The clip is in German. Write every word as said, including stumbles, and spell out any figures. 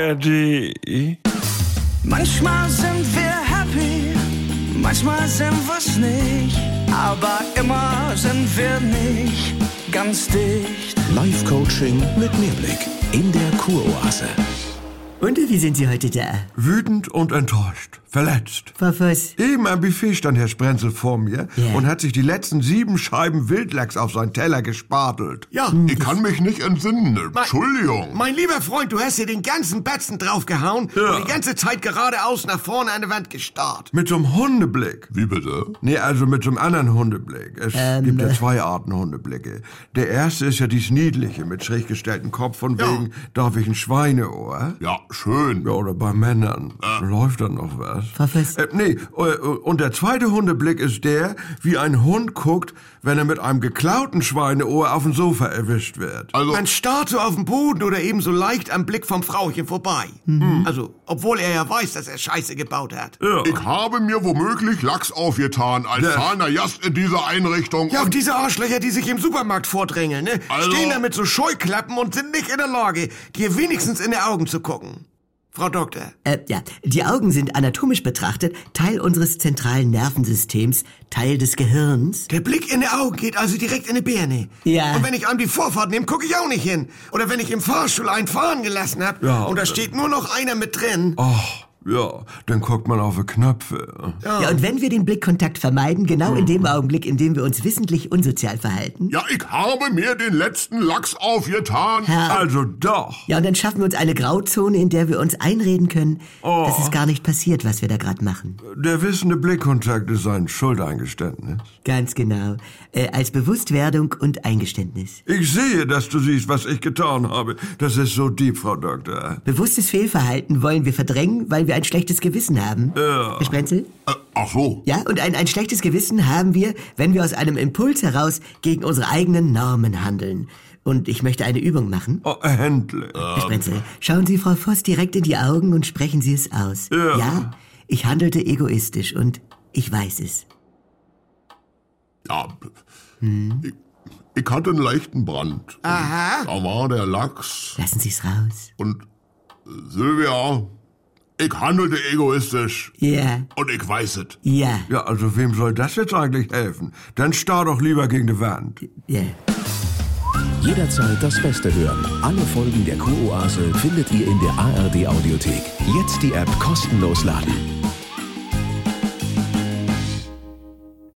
R D. Manchmal sind wir happy, manchmal sind wir's nicht, aber immer sind wir nicht ganz dicht. Live-Coaching mit Mehrblick in der Kuroase. Und wie sind Sie heute da? Wütend und enttäuscht. Verletzt. Frau Voss? Eben am Buffet stand Herr Sprenzel vor mir Ja. und hat sich die letzten sieben Scheiben Wildlachs auf seinen Teller gespatelt. Ja, Ich kann mich nicht entsinnen. Entschuldigung. mein lieber Freund, du hast hier den ganzen Batzen draufgehauen Ja. und die ganze Zeit geradeaus nach vorne an die Wand gestarrt. Mit so einem Hundeblick. Wie bitte? Nee, also mit so einem anderen Hundeblick. Es gibt ja zwei Arten Hundeblicke. Der erste ist ja dies Niedliche mit schräg gestelltem Kopf von Ja. wegen, darf ich ein Schweineohr? Ja, schön. Ja, oder bei Männern. Läuft da noch was? Frau Voss? Äh, nee, äh, und der zweite Hundeblick ist der, wie ein Hund guckt, wenn er mit einem geklauten Schweineohr auf dem Sofa erwischt wird. Also, Man starrt so auf den Boden oder eben so leicht am Blick vom Frauchen vorbei. Also, obwohl er ja weiß, dass er Scheiße gebaut hat. Ja. ich habe mir womöglich Lachs aufgetan als Ja. zahlender Gast in dieser Einrichtung. Ja, und und diese Arschlöcher, die sich im Supermarkt vordrängeln, ne? Also- Stehen da mit so Scheuklappen und sind nicht in der Lage, dir wenigstens in die Augen zu gucken. Frau Doktor. Äh, ja, die Augen sind anatomisch betrachtet Teil unseres zentralen Nervensystems, Teil des Gehirns. Der Blick in die Augen geht also direkt in die Birne. Ja. Und wenn ich an die Vorfahrt nehme, gucke ich auch nicht hin. Oder wenn ich im Fahrstuhl einen fahren gelassen hab Ja. und da steht nur noch einer mit drin. Ach, ja, dann guckt man auf die Knöpfe. Ja, und wenn wir den Blickkontakt vermeiden, genau in dem Augenblick, in dem wir uns wissentlich unsozial verhalten, Ja, ich habe mir den letzten Lachs aufgetan. Herr, Also doch. ja, und dann schaffen wir uns eine Grauzone, in der wir uns einreden können, Oh. dass es gar nicht passiert, was wir da gerade machen. Der wissende Blickkontakt ist ein Schuldeingeständnis. Ganz genau. Äh, als Bewusstwerdung und Eingeständnis. Ich sehe, dass du siehst, was ich getan habe. Das ist so deep, Frau Doktor. Bewusstes Fehlverhalten wollen wir verdrängen, weil wir ein schlechtes Gewissen haben. Ja. Herr Sprenzel? Äh, ach so. Ja, und ein, ein schlechtes Gewissen haben wir, wenn wir aus einem Impuls heraus gegen unsere eigenen Normen handeln. Und ich möchte eine Übung machen. Oh, endlich. Herr Sprenzel, schauen Sie Frau Voss direkt in die Augen und sprechen Sie es aus. Ja. Ich handelte egoistisch und ich weiß es. Ja, ich, ich hatte einen leichten Brand. Aha. Da war der Lachs. Lassen Sie es raus. Und äh, Sylvia, ich handelte egoistisch. Ja, Und ich weiß es. ja, Ja, also wem soll das jetzt eigentlich helfen? Dann starr doch lieber gegen die Wand. ja. Jederzeit das Beste hören. Alle Folgen der Kuroase findet ihr in der A R D Audiothek. Jetzt die App kostenlos laden.